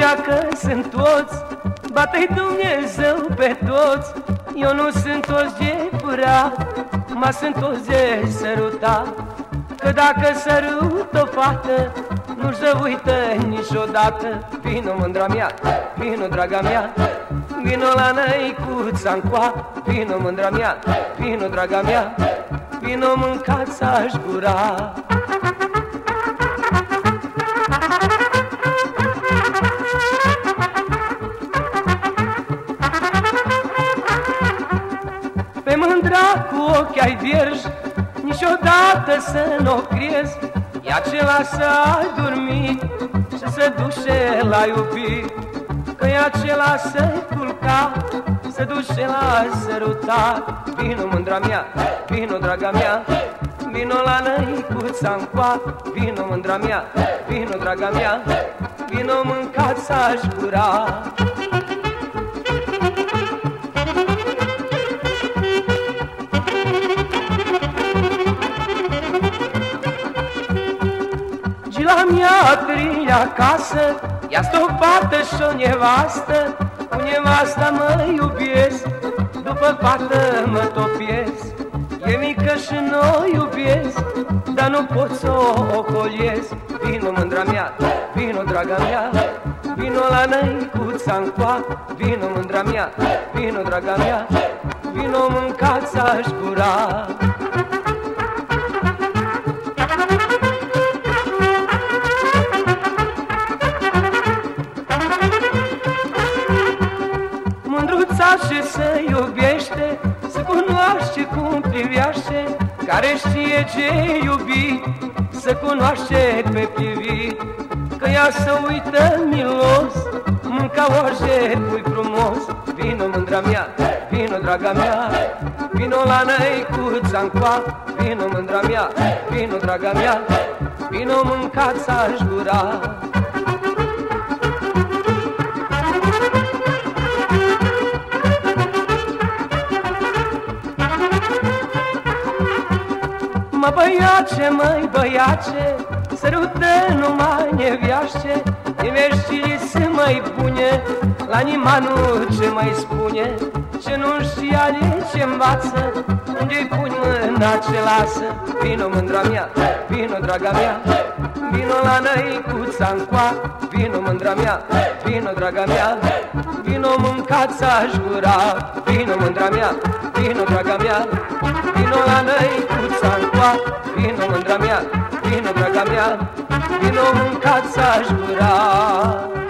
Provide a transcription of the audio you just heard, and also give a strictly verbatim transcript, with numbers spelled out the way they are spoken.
spunea că sunt toți, bate-i Dumnezeu pe toți. Eu nu sunt toți de furat, ma sunt toți de sărutat. Că dacă sărut o fată, nu-și dă uită niciodată. Vino, mândra mea, vino, draga mea, vino la năicuța-ncoa. Vino, mândra mea, vino, draga mea, vino, mâncați-aș gura. Pe mândra cu ochi ai vierși, niciodată să n-o crezi. Ea ce lasă ai dormit și se duce la iubit. Că ea ce lasă-i culca, se duce la sărutat. Vino, mândra mea, vino, draga mea, vino la năicuța-ncoa. Vino, mândra mea, vino, draga mea, vino, mâncați-aș gura. La mea trăi acasă, ea stopată și-o nevastă. Cu nevasta mă iubesc, după fată mă topiesc. E mică și n-o iubesc, dar nu pot să o ocolesc. Vino, mândra mea, vino, draga mea, vino la năicuța-ncoa. Vino, mândra mea, vino, draga mea, vino, mâncați-aș gura. Mândruța și se iubește, se cunoaște cum privește. Care știe ce iubi, se cunoaște pe privit. Că ea se uită milos, mânca orice pui frumos. Vino, mândra mea, vino, draga mea, vino la năicuța-ncoa. Vino, mândra mea, vino, draga mea, vino, mâncați-aș gura. Mă băiace, măi băiace, sărută numai neviașe. Neveștile se mai bune, la nimanu ce mai spune. Ce nu știe ale ce învață, unde-i puni mâna ce lasă. Vino, mândra mea, vino, draga mea, vino la năicuța-ncoa. Vino, mândra mea, vino, draga mea, vino, mâncați-aș gura. Vino, mândra mea, vino, draga mea, vino la năicuța-ncoa. Vino, mândra mea, vino, draga mea, vino, mâncați-aș gura.